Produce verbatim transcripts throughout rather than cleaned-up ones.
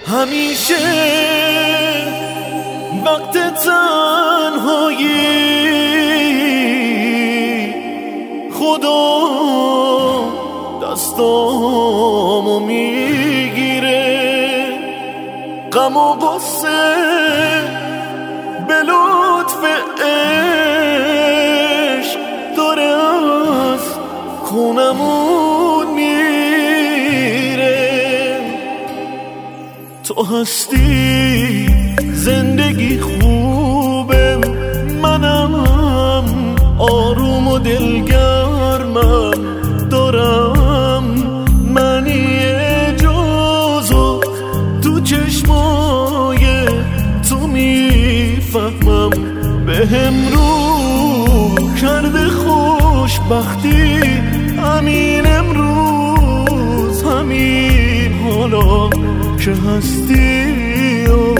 همیشه وقت تنهایی خدا دستامو میگیره، غم و غصه به لطف عشق داره از خونمون میره. تو هستی زندگی خوبه، منم آروم و دلگرمم، دارم معنی جزو تو چشمای تو میفهمم. به هم رو کرده خوشبختی، همین امروز همین حالا که هستی و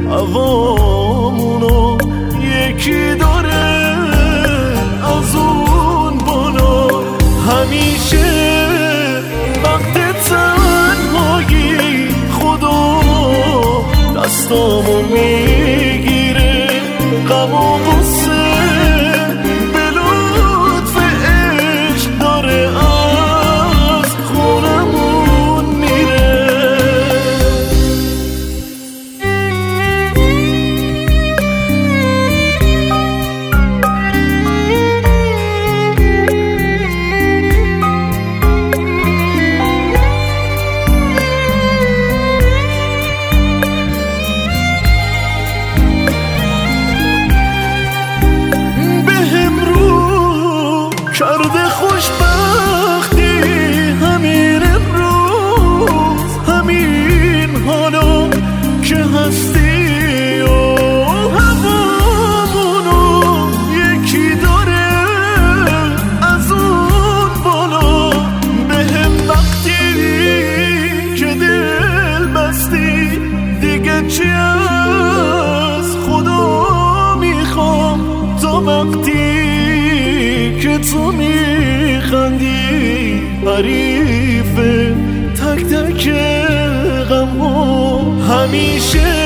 عوامونو یکی داره از اون بالا. همیشه وقت تنهایی خدا دستامو میگیره، غم و غصه به لطف عشق داره از خونمون میره. کرده خوشبختی همین امروز همین حالا که هستی و هوامونو یکی داره از اون بالا. به هم وقتی که دل بستی دیگه چی از خدا میخوام، تا وقتی که تو میخندی حریف تک تک غم ها. همیشه